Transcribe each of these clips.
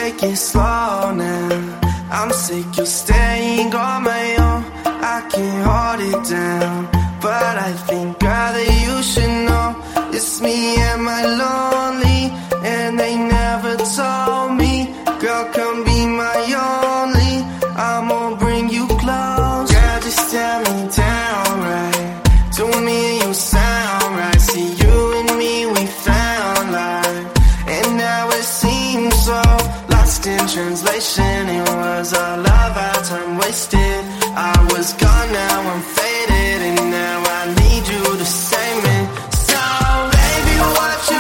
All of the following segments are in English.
take it slow now. I'm sick of staying on my own. I can't hold it down, but I think, girl, that you should know it's me and my lonely, and they never told me, girl, come be my only. I'm gonna bring you close. Girl, just tell me downright, to me you sound right. See, you and me, we found life, and now it seems so lost in translation. It was all of our time wasted. I was gone, now I'm faded, and now I need you to save me. So, baby, what you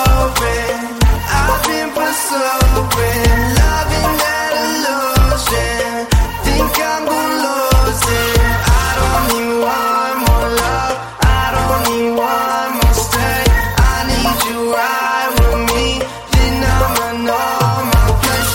doing? I've been pursuing, loving that illusion. Think I'm gonna lose it. I don't need one more love, I don't need one more stay. I need you right with me, then I'ma know my place.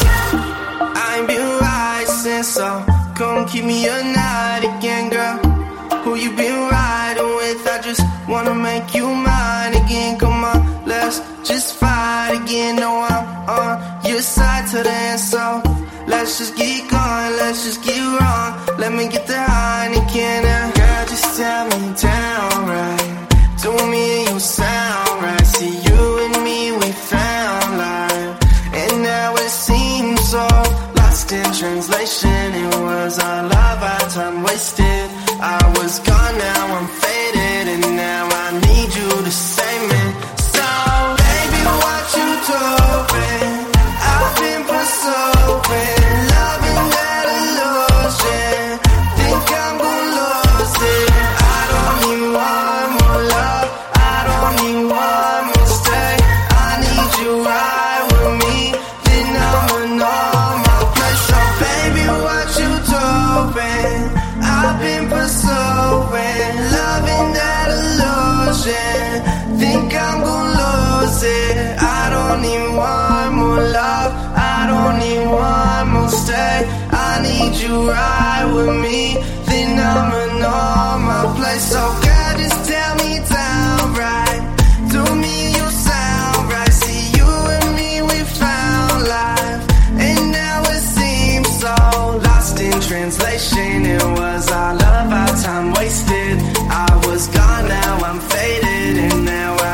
I've been rising, so come keep me a night again, girl. Who you been riding with? I just wanna make you mine again. Come on, let's just fight again. No, I'm on your side to the end, so let's just get going, let's just get wrong. Let me get the Heineken now. Girl, just tell me downright, to me you sound right. See, you and me, we found life, and now it seems so lost in translation. It was all of our time wasted. I was gone, now I'm faded, and now I need you to save me. So, baby, what you doing? I've been pursuing, loving that illusion. Think I'm gonna lose it. I don't need one more love, I don't need one more stay. I need you right with me, then I'ma know my place. So, baby, what you doing? I've been pursuing, loving that illusion. Think I'm gonna lose it. I don't need one more love, I don't need one more stay. I need you right with me, then I'ma know my place. So, girl, just tell me downright, to me you sound right. See, you and me, we found life, and now it seems so lost in translation. It was all of our time wasted. I was gone, now I'm faded, and now